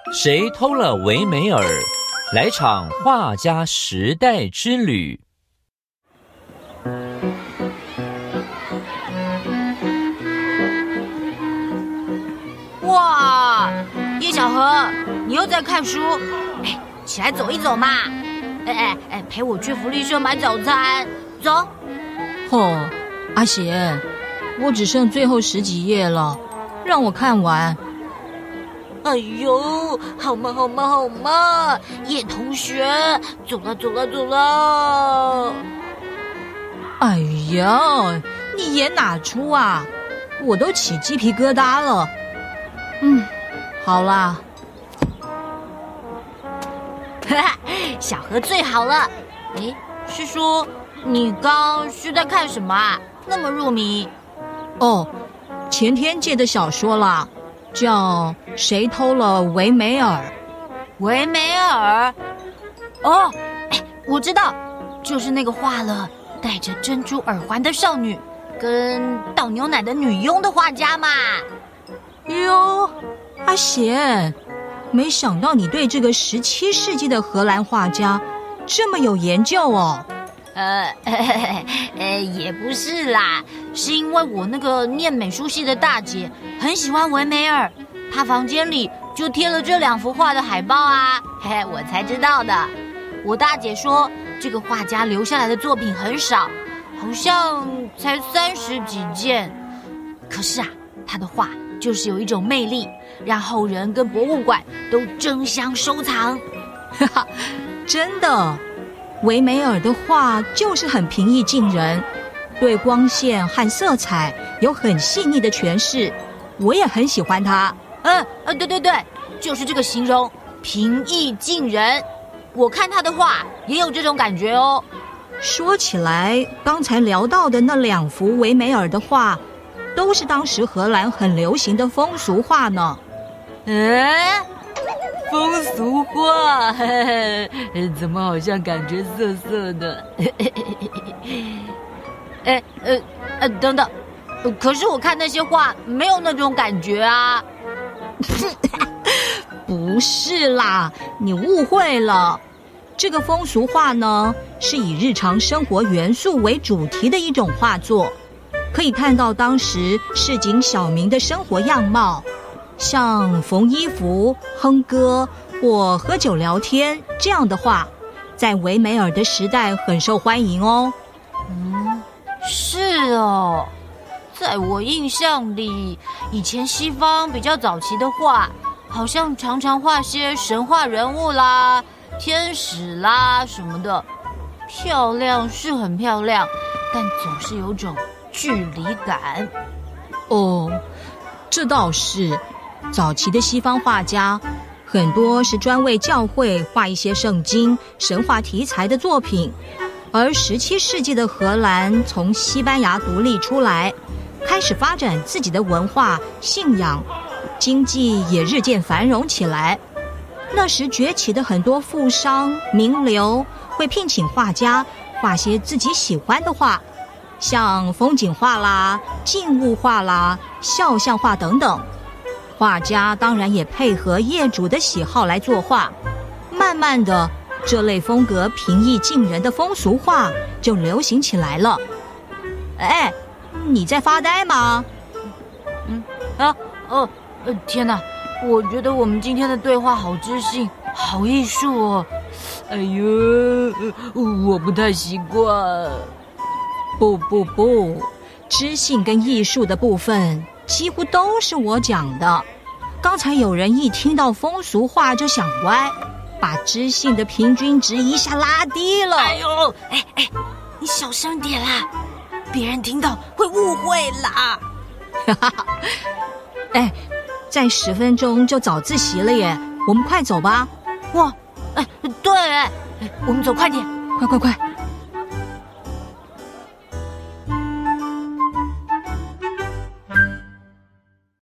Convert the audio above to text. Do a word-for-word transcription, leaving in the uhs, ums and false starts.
谁偷了维梅尔？来场画家时代之旅。 哇，叶小禾，你又在看书？哎，起来走一走嘛！哎哎哎，陪我去福利社买早餐，走。 哦，阿贤，我只剩最后十几页了，让我看完。 哎呦，好嘛好嘛好嘛，叶同学，走了走了走了。 哎呀，你演哪出啊？我都起鸡皮疙瘩了。嗯，好啦。 哈哈，小禾最好了。哎，是说你刚是在看什么啊？那么入迷。 哦，前天借的小说啦。叫谁偷了维梅尔？ 维梅尔？哦，哎，我知道，就是那个画了戴着珍珠耳环的少女跟倒牛奶的女佣的画家嘛。 哟，阿贤，没想到你对这个十七世纪的荷兰画家这么有研究哦。 呃呃，也不是啦，是因为我那个念美术系的大姐很喜欢维梅尔，她房间里就贴了这两幅画的海报啊，嘿嘿，我才知道的。我大姐说，这个画家留下来的作品很少，好像才三十几件，可是啊，他的画就是有一种魅力，让后人跟博物馆都争相收藏。 哈哈，真的。维梅尔的画就是很平易近人，对光线和色彩有很细腻的诠释，我也很喜欢他。 嗯呃，对对对，就是这个形容，平易近人。我看他的画也有这种感觉哦。 说起来，刚才聊到的那两幅维梅尔的画，都是当时荷兰很流行的风俗画呢。 嗯。风俗画，呵呵，怎么好像感觉涩涩的？哎呃呃，等等，可是我看那些画没有那种感觉啊。 不是啦，你误会了。这个风俗画呢，是以日常生活元素为主题的一种画作，可以看到当时市井小民的生活样貌。像缝衣服、哼歌或喝酒聊天这样的话，在维梅尔的时代很受欢迎哦。 嗯，是哦，在我印象里，以前西方比较早期的画，好像常常画些神话人物啦、天使啦什么的，漂亮是很漂亮，但总是有种距离感。 哦，这倒是。早期的西方画家很多是专为教会画一些圣经、神话题材的作品，而十七世纪的荷兰从西班牙独立出来，开始发展自己的文化、信仰，经济也日渐繁荣起来。那时崛起的很多富商、名流会聘请画家画些自己喜欢的画，像风景画啦、静物画啦、肖像画等等。画家当然也配合业主的喜好来作画，慢慢的，这类风格平易近人的风俗画就流行起来了。哎，你在发呆吗？ 嗯啊哦呃天哪！我觉得我们今天的对话好知性，好艺术哦。哎呦，我不太习惯。 不不不，知性跟艺术的部分几乎都是我讲的。刚才有人一听到风俗话就想歪，把知性的平均值一下拉低了。 哎呦，哎哎，你小声点啦，别人听到会误会啦。 哈哈，哎，再十分钟就早自习了耶，我们快走吧。 哇，哎，对，哎，我们走快点， 快快快。